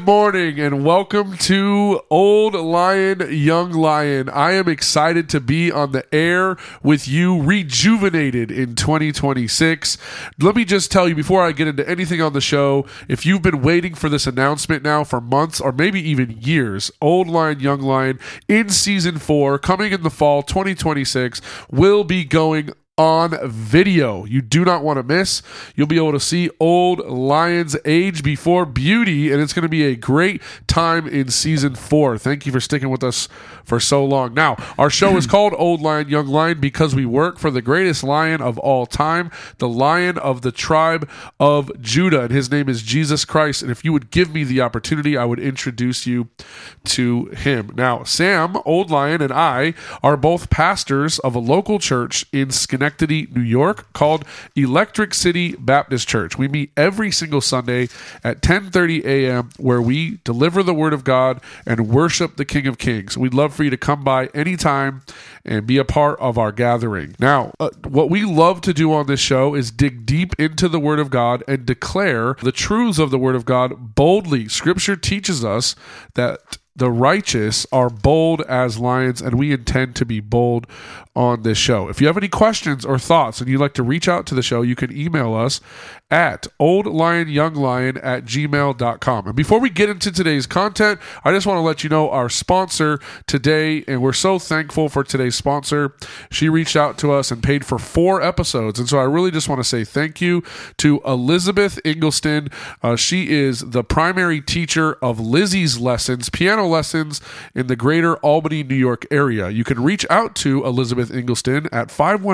morning and welcome to Old Lion, Young Lion. I am excited to be on the air with you, rejuvenated in 2026. Let me just tell you before I get into anything on the show, if you've been waiting for this announcement now for months or maybe even years, Old Lion, Young Lion in season 4, coming in the fall 2026, will be going on video. You do not want to miss. You'll be able to see old lions age before beauty, and it's going to be a great time in season 4. Thank you for sticking with us for so long. Now, our show is called Old Lion, Young Lion because we work for the greatest lion of all time, the Lion of the tribe of Judah, and his name is Jesus Christ. And if you would give me the opportunity, I would introduce you to him. Now, Sam, Old Lion, and I are both pastors of a local church in Schenectady, New York, called Electric City Baptist Church. We meet every single Sunday at 10:30 a.m. where we deliver the Word of God and worship the King of Kings. We'd love for you to come by anytime and be a part of our gathering. Now, what we love to do on this show is dig deep into the Word of God and declare the truths of the Word of God boldly. Scripture teaches us that the righteous are bold as lions, and we intend to be bold on this show. If you have any questions or thoughts and you'd like to reach out to the show, you can email us at oldlionyounglion@gmail.com. And before we get into today's content, I just want to let you know our sponsor today, and we're so thankful for today's sponsor. She reached out to us and paid for 4 episodes, and so I really just want to say thank you to Elizabeth Ingelston. She is the primary teacher of Lizzie's Lessons, piano lessons in the greater Albany, New York area. You can reach out to Elizabeth Ingelston at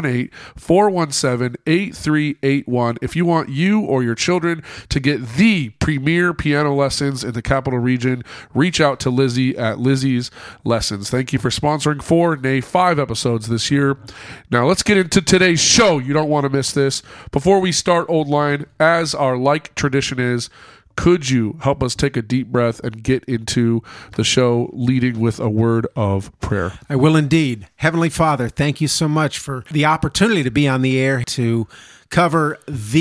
518-417-8381 if you want you or your children to get the premier piano lessons in the capital region. Reach out to Lizzie at Lizzie's Lessons. Thank you for sponsoring 5 episodes this year. Now let's get into today's show. You don't want to miss this. Before we start, Old Lion, as our tradition is, could you help us take a deep breath and get into the show leading with a word of prayer? I will indeed. Heavenly Father, thank you so much for the opportunity to be on the air to cover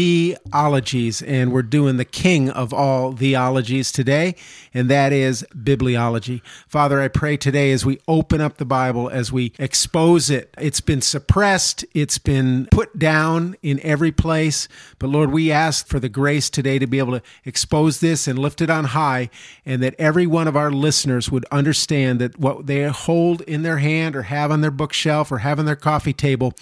theologies, and we're doing the king of all theologies today, and that is bibliology. Father, I pray today as we open up the Bible, as we expose it, it's been suppressed, it's been put down in every place, but Lord, we ask for the grace today to be able to expose this and lift it on high, and that every one of our listeners would understand that what they hold in their hand or have on their bookshelf or have on their coffee table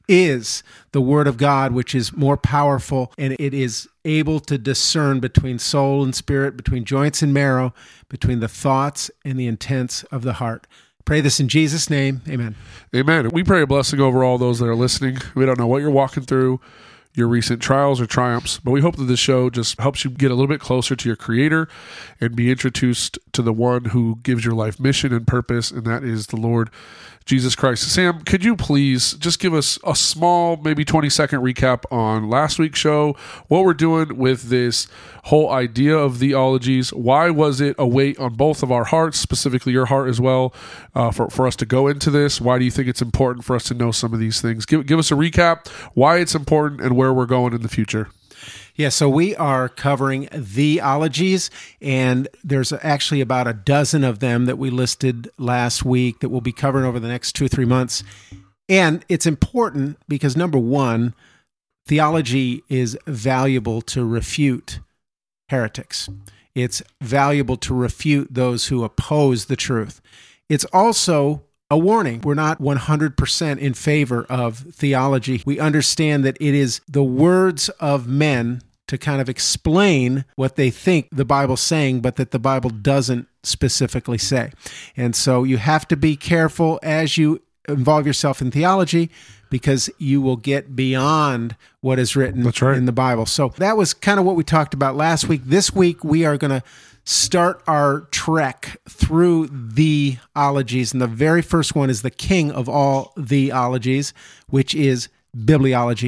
is the Word of God, which is more powerful, and it is able to discern between soul and spirit, between joints and marrow, between the thoughts and the intents of the heart. Pray this in Jesus' name. Amen. Amen. We pray a blessing over all those that are listening. We don't know what you're walking through, your recent trials or triumphs, but we hope that this show just helps you get a little bit closer to your Creator and be introduced to the one who gives your life mission and purpose, and that is the Lord Jesus Christ. Sam, could you please just give us a small, maybe 20-second recap on last week's show, what we're doing with this whole idea of theologies? Why was it a weight on both of our hearts, specifically your heart as well, for us to go into this? Why do you think it's important for us to know some of these things? Give us a recap, why it's important, and where we're going in the future. Yeah, so we are covering theologies, and there's actually about a dozen of them that we listed last week that we'll be covering over the next 2 or 3 months. And it's important because, number one, theology is valuable to refute heretics. It's valuable to refute those who oppose the truth. It's also a warning. We're not 100% in favor of theology. We understand that it is the words of men to kind of explain what they think the Bible's saying, but that the Bible doesn't specifically say. And so you have to be careful as you involve yourself in theology, because you will get beyond what is written in the Bible. So that was kind of what we talked about last week. This week, we are going to start our trek through theologies. And the very first one is the king of all theologies, which is bibliology.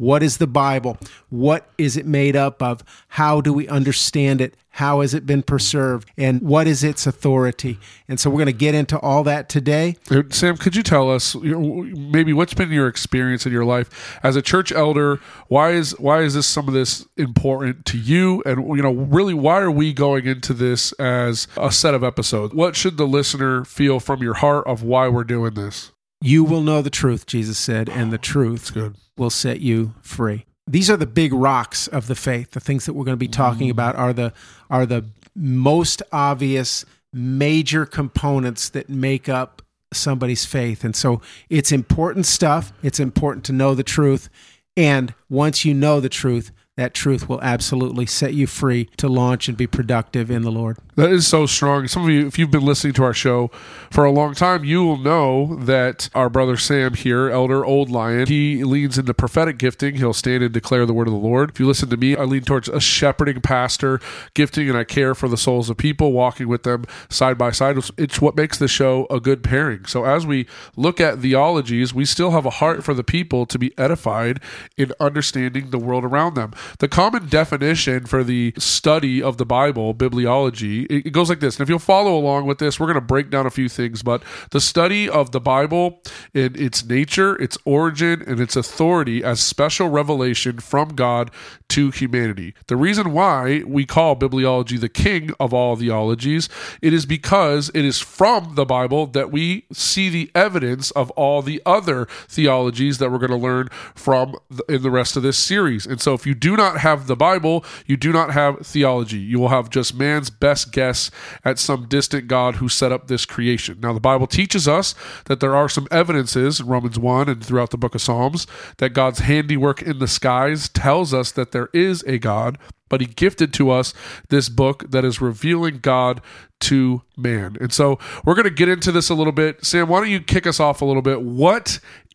What is the Bible? What is it made up of? How do we understand it? How has it been preserved? And what is its authority? And so we're going to get into all that today. Sam, could you tell us maybe what's been your experience in your life as a church elder? Why is this some of this important to you? And really, why are we going into this as a set of episodes? What should the listener feel from your heart of why we're doing this? You will know the truth, Jesus said, and the truth will set you free. These are the big rocks of the faith. The things that we're going to be talking about are the most obvious major components that make up somebody's faith. And so it's important stuff. It's important to know the truth. And once you know the truth, that truth will absolutely set you free to launch and be productive in the Lord. That is so strong. Some of you, if you've been listening to our show for a long time, you will know that our brother Sam here, Elder Old Lion, he leans into prophetic gifting. He'll stand and declare the word of the Lord. If you listen to me, I lean towards a shepherding pastor gifting, and I care for the souls of people, walking with them side by side. It's what makes the show a good pairing. So as we look at theologies, we still have a heart for the people to be edified in understanding the world around them. The common definition for the study of the Bible, bibliology, it goes like this. And if you'll follow along with this, we're going to break down a few things, but the study of the Bible in its nature, its origin, and its authority as special revelation from God to humanity. The reason why we call bibliology the king of all theologies, it is because it is from the Bible that we see the evidence of all the other theologies that we're going to learn from in the rest of this series. And so if you do not have the Bible, you do not have theology. You will have just man's best guess at some distant God who set up this creation. Now, the Bible teaches us that there are some evidences in Romans 1 and throughout the book of Psalms that God's handiwork in the skies tells us that there is a God, but he gifted to us this book that is revealing God to man. And so we're going to get into this a little bit. Sam, why don't you kick us off a little bit? What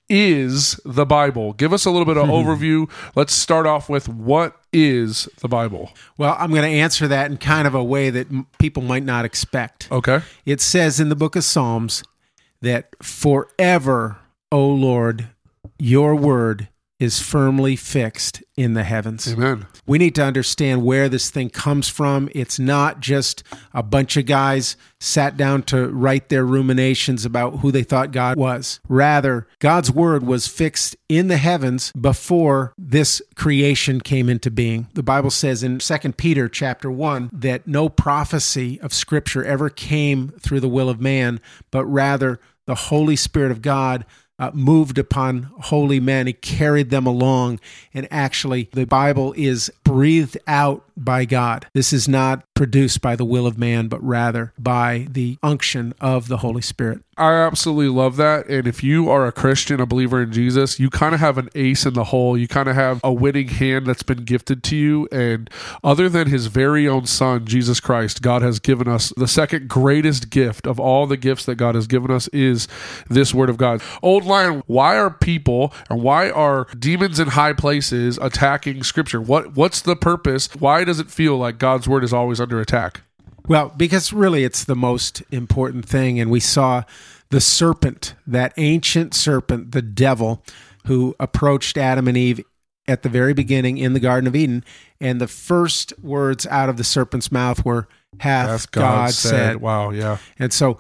is the Bible? Give us a little bit of overview. Let's start off with what is the Bible? Well, I'm going to answer that in kind of a way that people might not expect. Okay. It says in the book of Psalms that forever, O Lord, your word is firmly fixed in the heavens. Amen. We need to understand where this thing comes from. It's not just a bunch of guys sat down to write their ruminations about who they thought God was. Rather, God's word was fixed in the heavens before this creation came into being. The Bible says in 2 Peter chapter 1 that no prophecy of Scripture ever came through the will of man, but rather the Holy Spirit of God moved upon holy men. He carried them along. And actually, the Bible is breathed out by God. This is not produced by the will of man, but rather by the unction of the Holy Spirit. I absolutely love that. And if you are a Christian, a believer in Jesus, you kind of have an ace in the hole. You kind of have a winning hand that's been gifted to you. And other than his very own son, Jesus Christ, God has given us the second greatest gift of all the gifts that God has given us is this word of God. Old Lion, why are people and why are demons in high places attacking Scripture? What's the purpose? Why does it feel like God's word is always under attack? Well, because really it's the most important thing. And we saw the serpent, that ancient serpent, the devil, who approached Adam and Eve at the very beginning in the Garden of Eden. And the first words out of the serpent's mouth were, hath God said. Wow, yeah. And so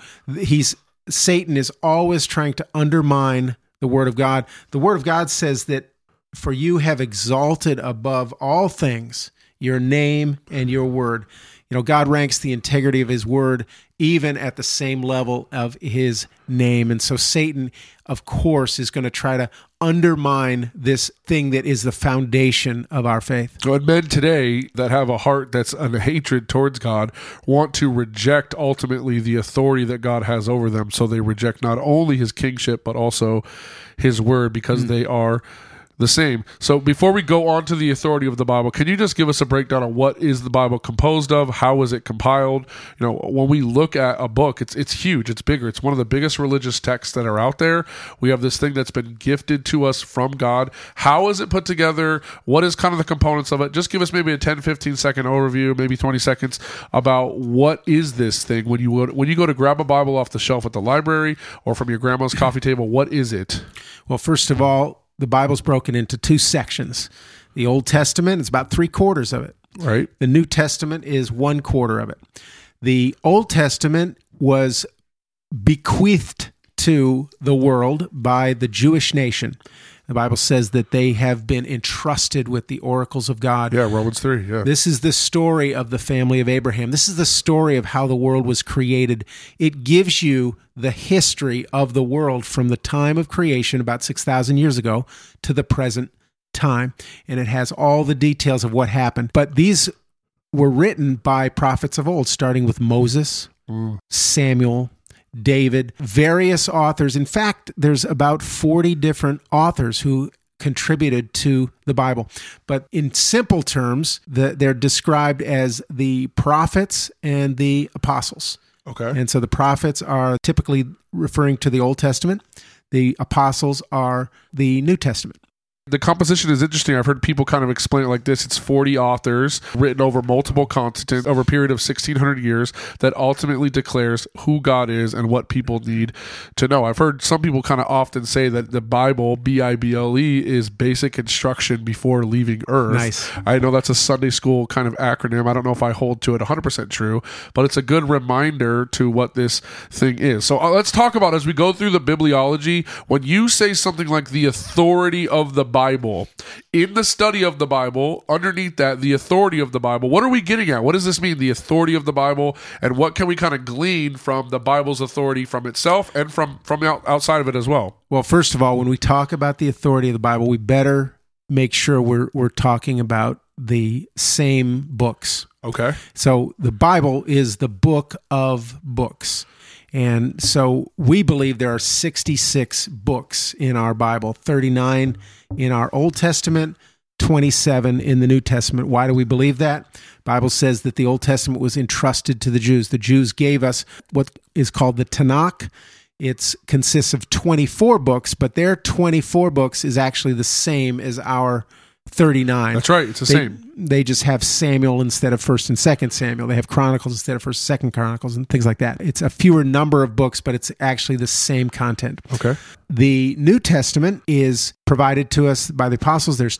Satan is always trying to undermine the word of God. The word of God says that for you have exalted above all things your name and your word. You know, God ranks the integrity of his word even at the same level of his name. And so Satan, of course, is going to try to undermine this thing that is the foundation of our faith. So, and men today that have a heart that's a hatred towards God want to reject ultimately the authority that God has over them. So they reject not only his kingship, but also his word because they are the same. So before we go on to the authority of the Bible, can you just give us a breakdown on what is the Bible composed of? How is it compiled? You know, when we look at a book, it's huge. It's bigger. It's one of the biggest religious texts that are out there. We have this thing that's been gifted to us from God. How is it put together? What is kind of the components of it? Just give us maybe a 10, 15 second overview, maybe 20 seconds about what is this thing when you go to grab a Bible off the shelf at the library or from your grandma's coffee table. What is it? Well, first of all, the Bible's broken into two sections. The Old Testament is about 3/4 of it. Right. The New Testament is 1/4 of it. The Old Testament was bequeathed to the world by the Jewish nation. The Bible says that they have been entrusted with the oracles of God. Yeah, Romans 3, yeah. This is the story of the family of Abraham. This is the story of how the world was created. It gives you the history of the world from the time of creation, about 6,000 years ago, to the present time. And it has all the details of what happened. But these were written by prophets of old, starting with Moses, Samuel, David, various authors. In fact, there's about 40 different authors who contributed to the Bible. But in simple terms, they're described as the prophets and the apostles. Okay. And so the prophets are typically referring to the Old Testament. The apostles are the New Testament. The composition is interesting. I've heard people kind of explain it like this. It's 40 authors written over multiple continents over a period of 1,600 years that ultimately declares who God is and what people need to know. I've heard some people kind of often say that the Bible, Bible, is basic instruction before leaving Earth. Nice. I know that's a Sunday school kind of acronym. I don't know if I hold to it 100% true, but it's a good reminder to what this thing is. So let's talk about, as we go through the bibliology, when you say something like the authority of the Bible, in the study of the Bible, underneath that, the authority of the Bible, what are we getting at? What does this mean, the authority of the Bible, and what can we kind of glean from the Bible's authority from itself and from outside of it as well? Well, first of all, when we talk about the authority of the Bible, we better make sure we're talking about the same books. Okay. So the Bible is the book of books. And so we believe there are 66 books in our Bible, 39 in our Old Testament, 27 in the New Testament. Why do we believe that? The Bible says that the Old Testament was entrusted to the Jews. The Jews gave us what is called the Tanakh. It consists of 24 books, but their 24 books is actually the same as our 39. That's right. It's the same. They just have Samuel instead of 1st and 2nd Samuel. They have Chronicles instead of 1st and 2nd Chronicles and things like that. It's a fewer number of books, but it's actually the same content. Okay. The New Testament is provided to us by the apostles. There's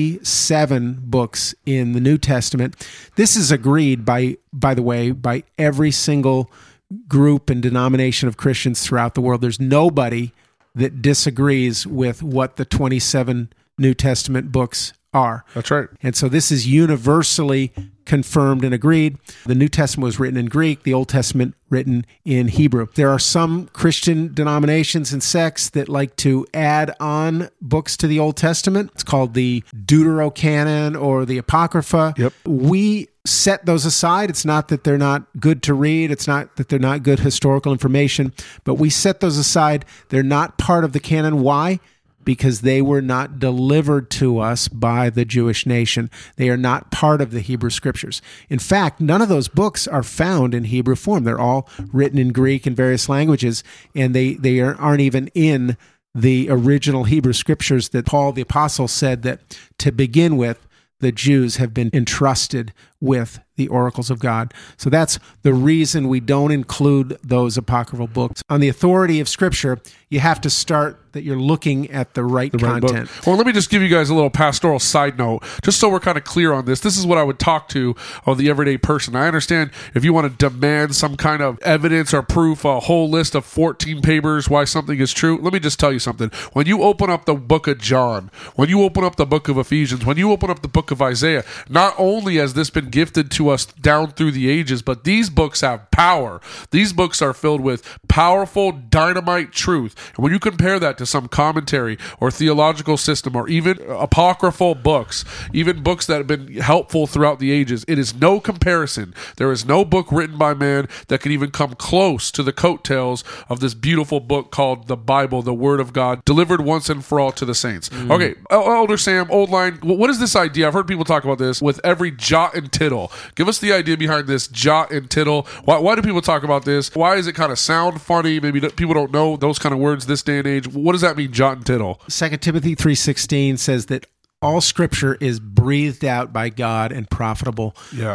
27 books in the New Testament. This is agreed by the way, by every single group and denomination of Christians throughout the world. There's nobody that disagrees with what the 27 New Testament books are. That's right. And so this is universally confirmed and agreed. The New Testament was written in Greek, the Old Testament written in Hebrew. There are some Christian denominations and sects that like to add on books to the Old Testament. It's called the Deuterocanon or the Apocrypha. Yep. We set those aside. It's not that they're not good to read. It's not that they're not good historical information, but we set those aside. They're not part of the canon. Why? Because they were not delivered to us by the Jewish nation. They are not part of the Hebrew Scriptures. In fact, none of those books are found in Hebrew form. They're all written in Greek and various languages, and they aren't even in the original Hebrew Scriptures that Paul the Apostle said that to begin with, the Jews have been entrusted with the oracles of God. So that's the reason we don't include those apocryphal books. On the authority of Scripture, you have to start that you're looking at the right content. Well, let me just give you guys a little pastoral side note, just so we're kind of clear on this. This is what I would talk to of the everyday person. I understand if you want to demand some kind of evidence or proof, a whole list of 14 papers why something is true. Let me just tell you something. When you open up the book of John, when you open up the book of Ephesians, when you open up the book of Isaiah, not only has this been gifted to us down through the ages, but these books have power. These books are filled with powerful dynamite truth. And when you compare that to some commentary or theological system or even apocryphal books, even books that have been helpful throughout the ages, it is no comparison. There is no book written by man that can even come close to the coattails of this beautiful book called the Bible, the Word of God, delivered once and for all to the saints. Okay, Elder Sam, Old Line, what is this idea? I've heard people talk about this with every jot and tittle. Give us the idea behind this jot and tittle. Why do people talk about this? Why does it kind of sound funny? Maybe people don't know those kind of words this day and age. What does that mean, jot and tittle? 2 Timothy 3:16 says that all Scripture is breathed out by God and profitable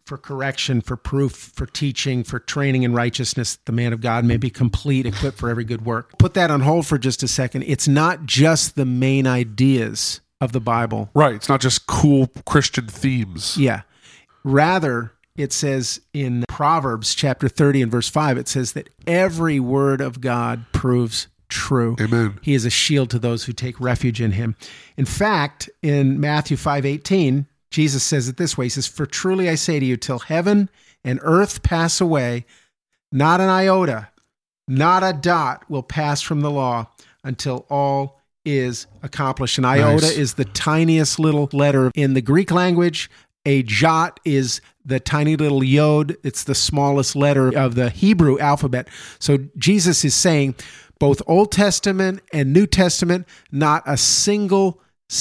for correction, for proof, for teaching, for training in righteousness, the man of God may be complete, equipped for every good work. Put that on hold for just a second. It's not just the main ideas of the Bible. Right. It's not just cool Christian themes. Yeah. Rather, it says in Proverbs chapter 30 and verse 5, it says that every word of God proves true. Amen. He is a shield to those who take refuge in him. In fact, in Matthew 5:18, Jesus says it this way. He says, "For truly I say to you, till heaven and earth pass away, not an iota, not a dot will pass from the law until all is accomplished." An iota is the tiniest little letter in the Greek language. A jot is the tiny little yod. It's the smallest letter of the Hebrew alphabet. So Jesus is saying both Old Testament and New Testament, not a single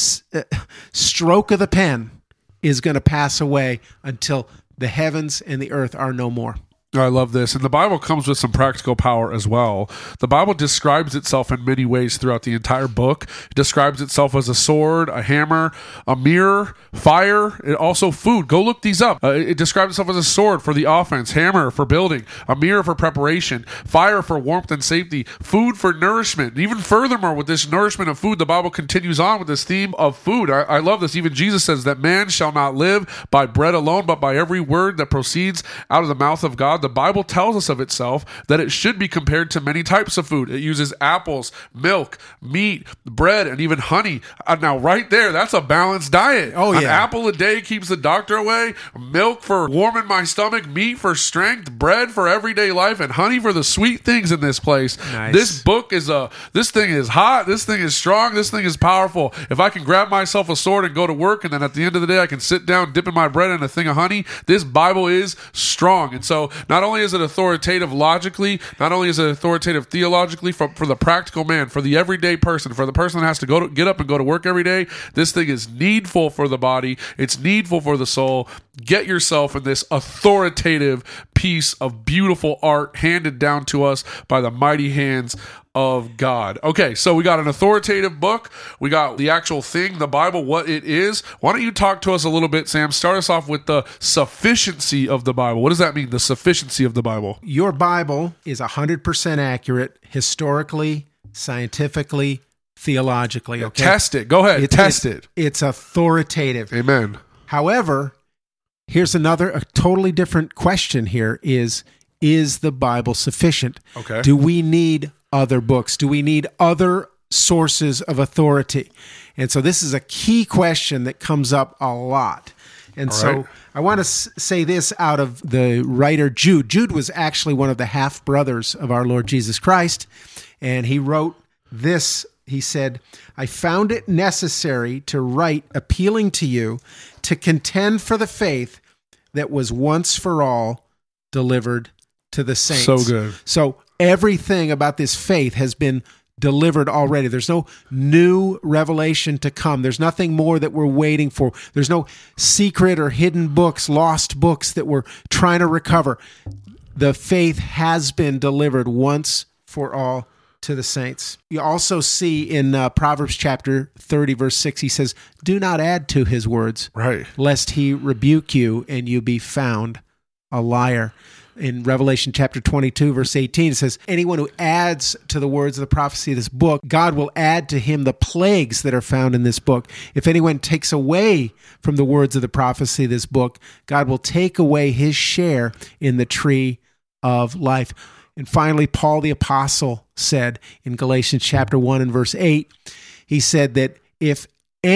stroke of the pen is going to pass away until the heavens and the earth are no more. I love this. And the Bible comes with some practical power as well. The Bible describes itself in many ways throughout the entire book. It describes itself as a sword, a hammer, a mirror, fire, and also food. Go look these up. It describes itself as a sword for the offense, hammer for building, a mirror for preparation, fire for warmth and safety, food for nourishment. And even furthermore, with this nourishment of food, the Bible continues on with this theme of food. I love this. Even Jesus says that man shall not live by bread alone, but by every word that proceeds out of the mouth of God. The Bible tells us of itself that it should be compared to many types of food. It uses apples, milk, meat, bread, and even honey. Now, right there, that's a balanced diet. Oh, yeah. An apple a day keeps the doctor away, milk for warming my stomach, meat for strength, bread for everyday life, and honey for the sweet things in this place. Nice. This book is this thing is hot, this thing is strong, this thing is powerful. If I can grab myself a sword and go to work, and then at the end of the day, I can sit down, dipping my bread in a thing of honey, this Bible is strong. And so not only is it authoritative logically, not only is it authoritative theologically, for the practical man, for the everyday person, for the person that has to get up and go to work every day, this thing is needful for the body. It's needful for the soul. Get yourself in this authoritative piece of beautiful art handed down to us by the mighty hands of God. Okay, so we got an authoritative book. We got the actual thing, the Bible, what it is. Why don't you talk to us a little bit, Sam? Start us off with the sufficiency of the Bible. What does that mean, the sufficiency of the Bible? Your Bible is 100% accurate historically, scientifically, theologically. Okay? Test it. Go ahead. Test it. It's authoritative. Amen. However, here's a totally different question here is the Bible sufficient? Okay. Do we need other books? Do we need other sources of authority? And so this is a key question that comes up a lot. And All so right. I want to say this out of the writer Jude. Jude was actually one of the half-brothers of our Lord Jesus Christ. And he wrote this. He said, "I found it necessary to write appealing to you to contend for the faith that was once for all delivered to the saints." So good. So everything about this faith has been delivered already. There's no new revelation to come. There's nothing more that we're waiting for. There's no secret or hidden books, lost books that we're trying to recover. The faith has been delivered once for all to the saints. You also see in Proverbs chapter 30, verse 6, he says, "Do not add to his words, Right. lest he rebuke you and you be found a liar." In Revelation chapter 22, verse 18, it says, "Anyone who adds to the words of the prophecy of this book, God will add to him the plagues that are found in this book. If anyone takes away from the words of the prophecy of this book, God will take away his share in the tree of life." And finally, Paul the apostle said in Galatians chapter 1 and verse 8, he said that if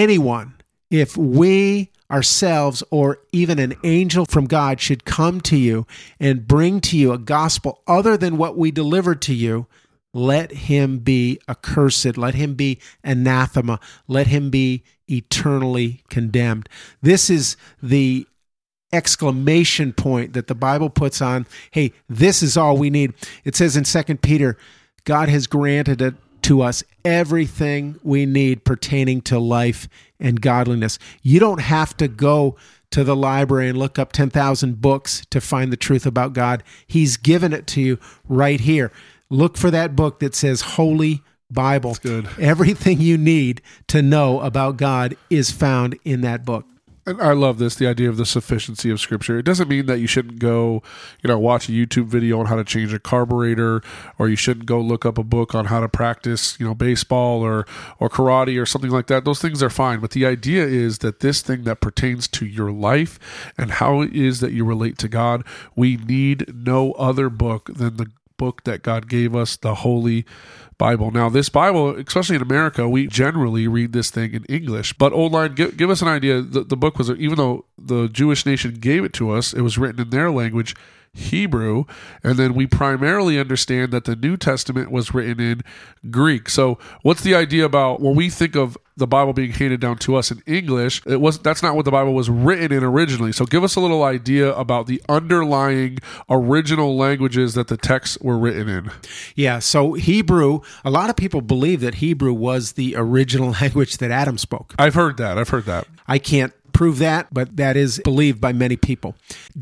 we ourselves or even an angel from God should come to you and bring to you a gospel other than what we delivered to you, let him be accursed, let him be anathema, let him be eternally condemned. This is the exclamation point that the Bible puts on, hey, this is all we need. It says in 2 Peter, God has granted it to us everything we need pertaining to life and godliness. You don't have to go to the library and look up 10,000 books to find the truth about God. He's given it to you right here. Look for that book that says Holy Bible. That's good. Everything you need to know about God is found in that book. And I love this, the idea of the sufficiency of Scripture. It doesn't mean that you shouldn't go, watch a YouTube video on how to change a carburetor, or you shouldn't go look up a book on how to practice, baseball or karate or something like that. Those things are fine. But the idea is that this thing that pertains to your life and how it is that you relate to God, we need no other book than the book that God gave us, the Holy Bible. Now, this Bible, especially in America, we generally read this thing in English. But Old Line, give us an idea. The book was, even though the Jewish nation gave it to us, it was written in their language, Hebrew, and then we primarily understand that the New Testament was written in Greek. So what's the idea about when we think of the Bible being handed down to us in English? That's not what the Bible was written in originally. So give us a little idea about the underlying original languages that the texts were written in. Yeah, so Hebrew, a lot of people believe that Hebrew was the original language that Adam spoke. I've heard that. I can't prove that, but that is believed by many people.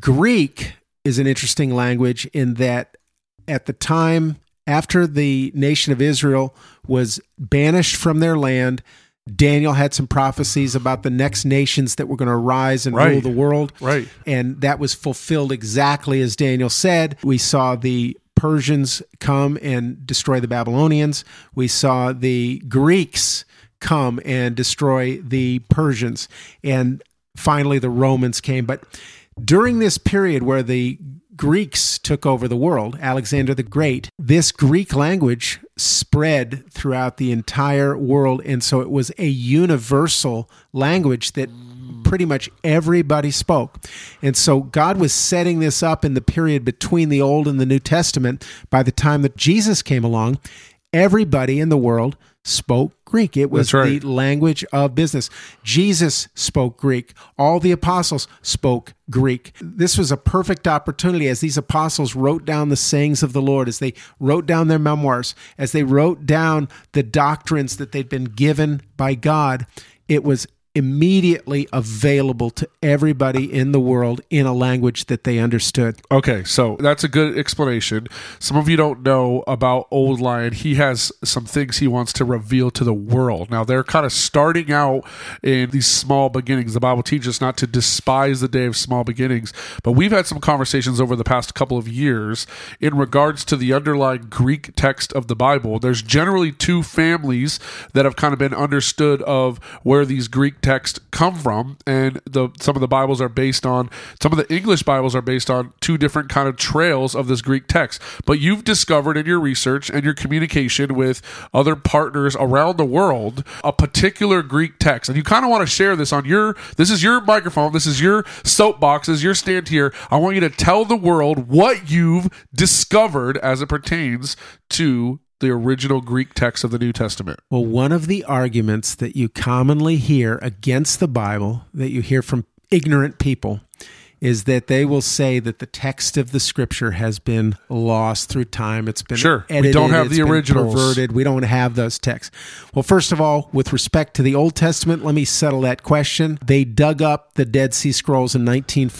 Greek is an interesting language in that at the time after the nation of Israel was banished from their land, Daniel had some prophecies about the next nations that were going to rise and rule the world. Right. And that was fulfilled exactly as Daniel said. We saw the Persians come and destroy the Babylonians. We saw the Greeks come and destroy the Persians. And finally the Romans came. But during this period where the Greeks took over the world, Alexander the Great, this Greek language spread throughout the entire world. And so it was a universal language that pretty much everybody spoke. And so God was setting this up in the period between the Old and the New Testament. By the time that Jesus came along, everybody in the world spoke Greek. It was the language of business. Jesus spoke Greek. All the apostles spoke Greek. This was a perfect opportunity as these apostles wrote down the sayings of the Lord, as they wrote down their memoirs, as they wrote down the doctrines that they'd been given by God. It was immediately available to everybody in the world in a language that they understood. Okay, so that's a good explanation. Some of you don't know about Old Lion. He has some things he wants to reveal to the world. Now, they're kind of starting out in these small beginnings. The Bible teaches us not to despise the day of small beginnings, but we've had some conversations over the past couple of years in regards to the underlying Greek text of the Bible. There's generally two families that have kind of been understood of where these Greek text come from, and some of the Bibles are based on, some of the English Bibles are based on two different kind of trails of this Greek text. But you've discovered in your research and your communication with other partners around the world a particular Greek text, and you kind of want to share this on this is your microphone, this is your soapbox, this is your stand here. I want you to tell the world what you've discovered as it pertains to the original Greek text of the New Testament. Well, one of the arguments that you commonly hear against the Bible, that you hear from ignorant people, is that they will say that the text of the Scripture has been lost through time. It's been edited. We don't have the originals. Perverted. We don't have those texts. Well, first of all, with respect to the Old Testament, let me settle that question. They dug up the Dead Sea Scrolls in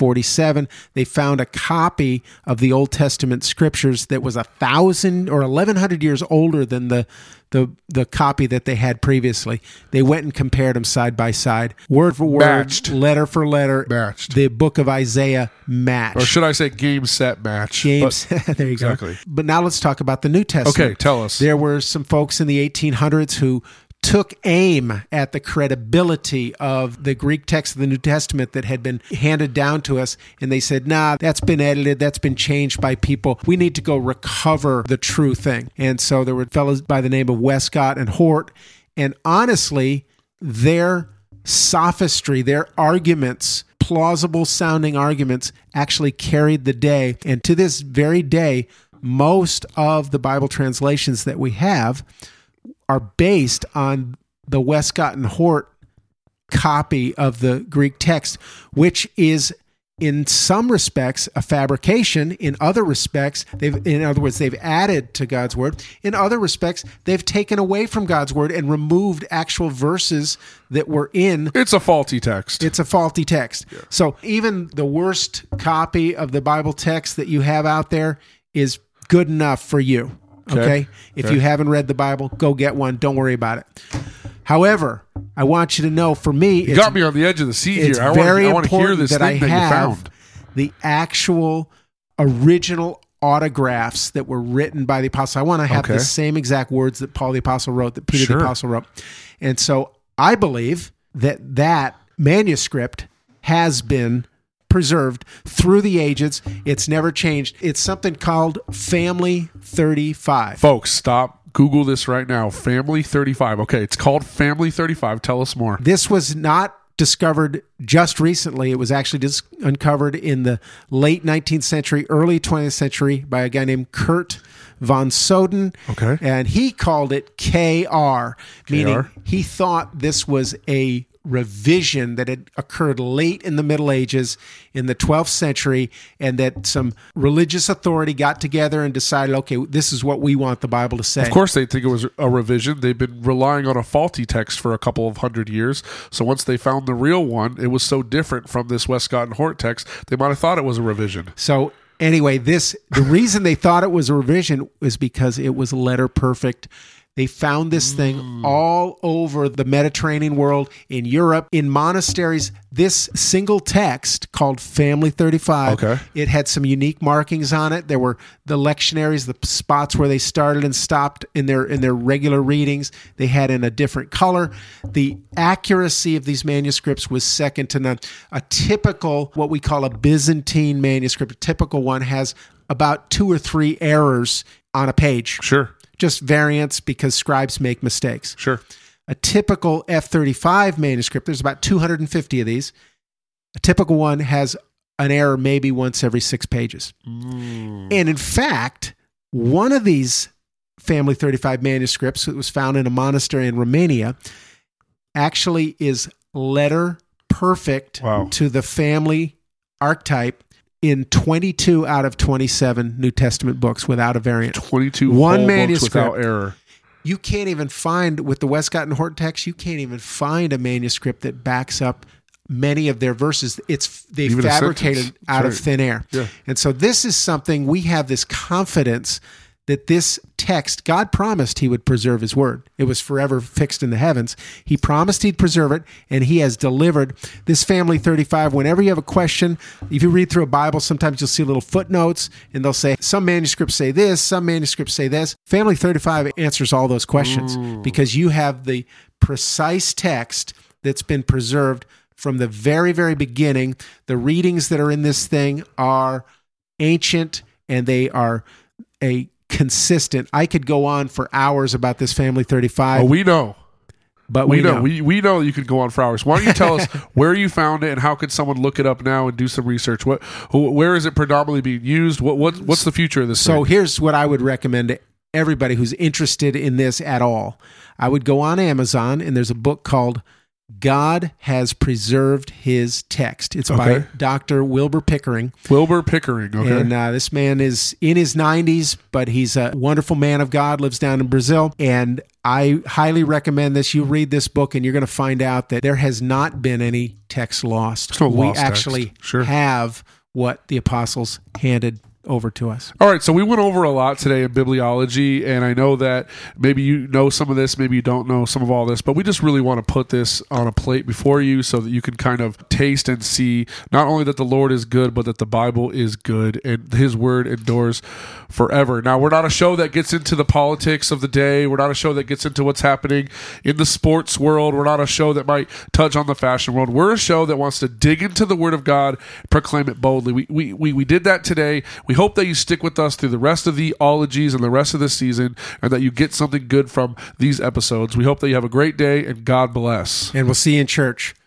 1947. They found a copy of the Old Testament Scriptures that was 1,000 or 1,100 years older than the copy that they had previously. They went and compared them side by side, word for word, matched. Letter for letter, matched. The book of Isaiah matched. Or should I say game, set, match? There you go. But now let's talk about the New Testament. Okay, tell us. There were some folks in the 1800s who took aim at the credibility of the Greek text of the New Testament that had been handed down to us, and they said, nah, that's been edited, that's been changed by people. We need to go recover the true thing. And so there were fellows by the name of Westcott and Hort, and honestly, their sophistry, their arguments, plausible sounding arguments, actually carried the day. And to this very day, most of the Bible translations that we have are based on the Westcott and Hort copy of the Greek text, which is in some respects a fabrication. In other respects, they've added to God's word. In other respects, they've taken away from God's word and removed actual verses that were in. It's a faulty text. It's a faulty text. Yeah. So even the worst copy of the Bible text that you have out there is good enough for you. Okay? If you haven't read the Bible, go get one. Don't worry about it. However, I want you to know, for me, You got me on the edge of the seat it's here. very I want to hear important this that I thing that you have found. the actual original autographs that were written by the apostle. I want to have Okay. the same exact words that Paul the apostle wrote, that Peter Sure. the apostle wrote. And so I believe that manuscript has been preserved through the ages. It's never changed. It's something called Family 35. Folks, stop. Google this right now. Family 35. Okay, it's called Family 35. Tell us more. This was not discovered just recently. It was actually uncovered in the late 19th century, early 20th century by a guy named Kurt von Soden. Okay. And he called it KR, meaning KR? he thought this was a revision that had occurred late in the Middle Ages in the 12th century, and that some religious authority got together and decided, okay, this is what we want the Bible to say. Of course, they think it was a revision. They've been relying on a faulty text for a couple of hundred years. So once they found the real one, it was so different from this Westcott and Hort text, they might have thought it was a revision. So anyway, the reason they thought it was a revision was because it was letter perfect. They found this thing all over the Mediterranean world, in Europe, in monasteries. This single text called Family 35, Okay. it had some unique markings on it. There were the lectionaries, the spots where they started and stopped in their regular readings. They had in a different color. The accuracy of these manuscripts was second to none. A typical, what we call a Byzantine manuscript, a typical one, has about 2 or 3 errors on a page. Sure. Just variants because scribes make mistakes. Sure. A typical F35 manuscript, there's about 250 of these. A typical one has an error maybe once every 6 pages. And in fact, one of these Family 35 manuscripts that was found in a monastery in Romania actually is letter perfect Wow. to the family archetype in 22 out of 27 New Testament books without a variant. 22 One whole books manuscript. without error. You can't even find, with the Westcott and Hort text, you can't even find a manuscript that backs up many of their verses. They've Even a fabricated sentence. out of That's right. thin air. Yeah. And so this is something we have this confidence that this text, God promised he would preserve his word. It was forever fixed in the heavens. He promised he'd preserve it, and he has delivered. This Family 35, whenever you have a question, if you read through a Bible, sometimes you'll see little footnotes, and they'll say, some manuscripts say this, some manuscripts say this. Family 35 answers all those questions because you have the precise text that's been preserved from the very, very beginning. The readings that are in this thing are ancient, and they are consistent. I could go on for hours about this Family 35. Oh, we know. But We know. We know you could go on for hours. Why don't you tell us where you found it and how could someone look it up now and do some research? Where is it predominantly being used? What's the future of this So thing? here's what I would recommend to everybody who's interested in this at all. I would go on Amazon, and there's a book called God Has Preserved His Text. It's by Okay. Dr. Wilbur Pickering. Wilbur Pickering. Okay. And this man is in his 90s, but he's a wonderful man of God, lives down in Brazil. And I highly recommend this. You read this book, and you're going to find out that there has not been any text lost. There's no We lost text. actually Sure. have what the apostles handed over to us. All right, so we went over a lot today in bibliology, and I know that maybe you know some of this, maybe you don't know some of all this, but we just really want to put this on a plate before you so that you can kind of taste and see not only that the Lord is good, but that the Bible is good and His Word endures forever. Now, we're not a show that gets into the politics of the day. We're not a show that gets into what's happening in the sports world. We're not a show that might touch on the fashion world. We're a show that wants to dig into the Word of God, proclaim it boldly. We did that today. We hope that you stick with us through the rest of the ologies and the rest of the season, and that you get something good from these episodes. We hope that you have a great day, and God bless. And we'll see you in church.